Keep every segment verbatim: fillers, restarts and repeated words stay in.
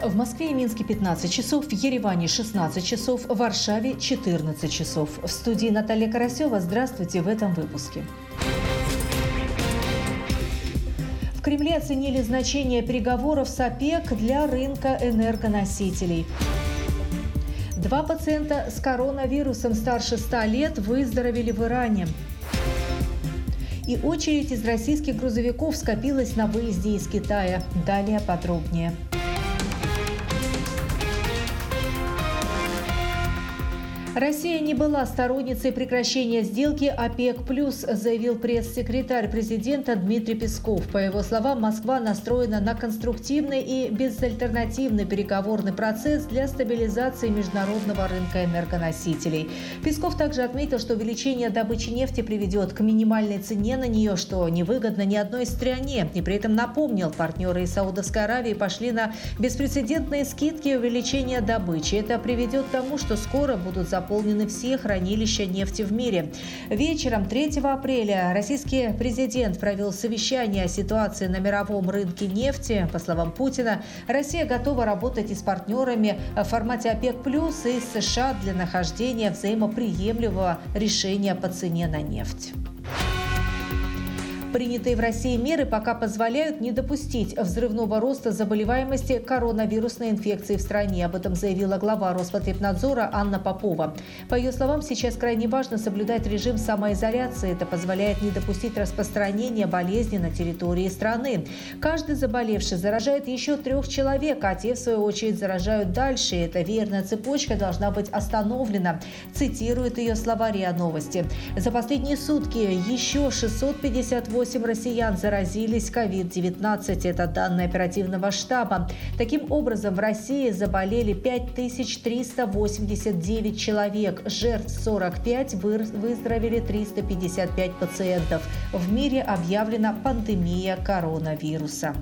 В Москве и Минске пятнадцать часов, в Ереване шестнадцать часов, в Варшаве четырнадцать часов. В студии Наталья Карасева. Здравствуйте в этом выпуске. В Кремле оценили значение переговоров с ОПЕК для рынка энергоносителей. Два пациента с коронавирусом старше ста лет выздоровели в Иране. И очередь из российских грузовиков скопилась на выезде из Китая. Далее подробнее. Россия не была сторонницей прекращения сделки ОПЕК+, заявил пресс-секретарь президента Дмитрий Песков. По его словам, Москва настроена на конструктивный и безальтернативный переговорный процесс для стабилизации международного рынка энергоносителей. Песков также отметил, что увеличение добычи нефти приведет к минимальной цене на нее, что невыгодно ни одной стране. И при этом напомнил, партнеры из Саудовской Аравии пошли на беспрецедентные скидки и увеличение добычи. Это приведет к тому, что скоро будут заполнены заполнены все хранилища нефти в мире. Вечером третьего апреля российский президент провел совещание о ситуации на мировом рынке нефти. По словам Путина, Россия готова работать и с партнерами в формате ОПЕК+, и с США для нахождения взаимоприемлемого решения по цене на нефть. Принятые в России меры пока позволяют не допустить взрывного роста заболеваемости коронавирусной инфекцией в стране. Об этом заявила глава Роспотребнадзора Анна Попова. По ее словам, сейчас крайне важно соблюдать режим самоизоляции. Это позволяет не допустить распространения болезни на территории страны. Каждый заболевший заражает еще трех человек, а те, в свою очередь, заражают дальше. Эта веерная цепочка должна быть остановлена, цитирует ее слова РИА Новости. За последние сутки еще шестьсот пятьдесят восемь россиян заразились ковид девятнадцать. Это данные оперативного штаба. Таким образом, в России заболели пять тысяч триста восемьдесят девять человек. Жертв сорок пять, выздоровели триста пятьдесят пять пациентов. В мире объявлена пандемия коронавируса.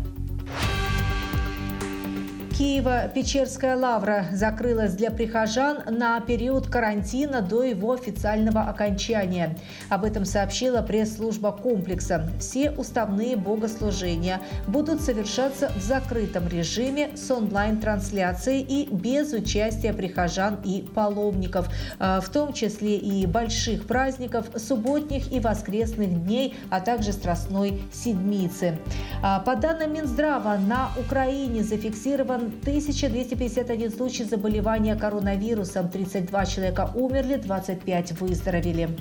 Киево-Печерская лавра закрылась для прихожан на период карантина до его официального окончания. Об этом сообщила пресс-служба комплекса. Все уставные богослужения будут совершаться в закрытом режиме с онлайн-трансляцией и без участия прихожан и паломников, в том числе и больших праздников, субботних и воскресных дней, а также Страстной Седмицы. По данным Минздрава, на Украине зафиксирован тысяча двести пятьдесят один случай заболевания коронавирусом, тридцать два человека умерли, двадцать пять выздоровели.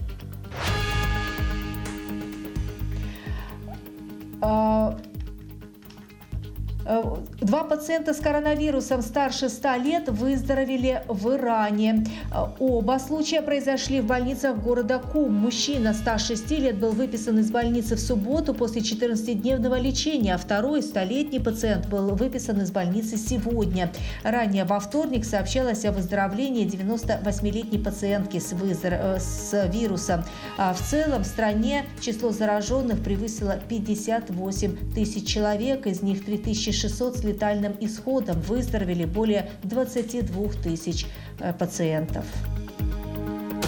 Два пациента с коронавирусом старше ста лет выздоровели в Иране. Оба случая произошли в больницах города Кум. Мужчина ста шести лет был выписан из больницы в субботу после четырнадцатидневного лечения, а второй, столетний пациент, был выписан из больницы сегодня. Ранее во вторник сообщалось о выздоровлении девяносто восьмилетней пациентки с, выздор... с вирусом. А в целом в стране число зараженных превысило пятьдесят восемь тысяч человек, из них три тысячи шестьсот с летальным исходом, выздоровели более двадцати двух тысяч пациентов.